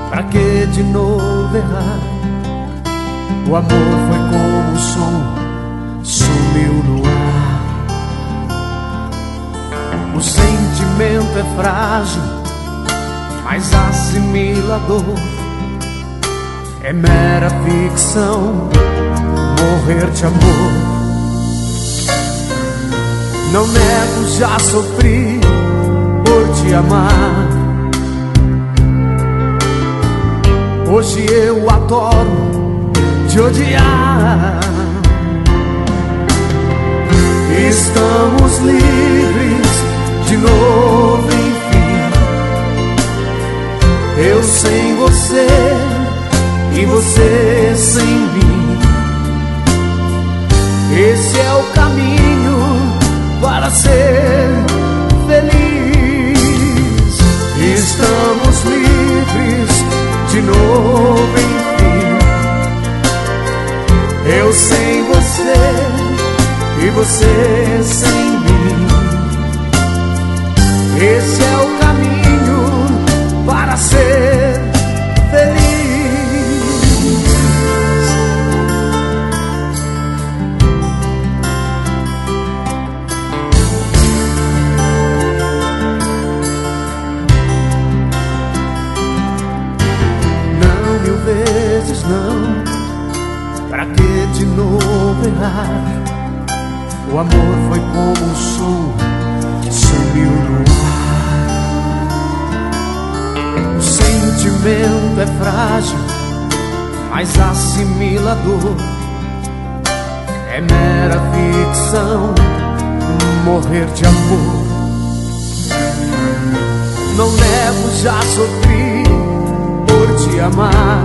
Pra que de novo errar? O amor foi como o som, sumiu no ar. O sentimento é frágil, mas assimilador. É mera ficção morrer de amor. Não nego, já sofri por te amar. Hoje eu adoro te odiar. Estamos livres de novo, enfim. Eu sem você e você sem mim. Esse é o caminho para ser feliz. Estamos livres de novo, enfim. Eu sem você e você sem mim. Esse é o caminho para ser feliz. Não, mil vezes não. Pra que de novo errar? O amor foi como um som que sumiu no ar. O sentimento é frágil, mas assimilador. É mera ficção morrer de amor. Não nego, já sofri por te amar.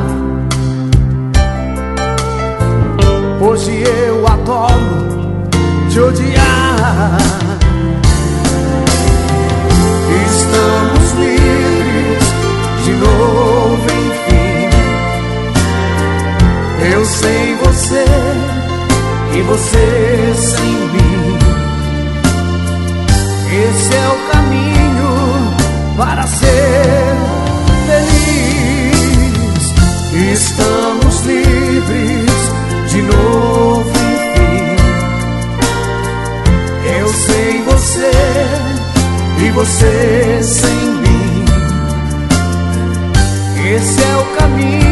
Hoje eu adoro te odiar. Estamos livres de novo, enfim. Eu sem você e você sem mim. Esse é o caminho para ser feliz. Estamos livres de novo, enfim. Eu sem você e você sem mim. Esse é o caminho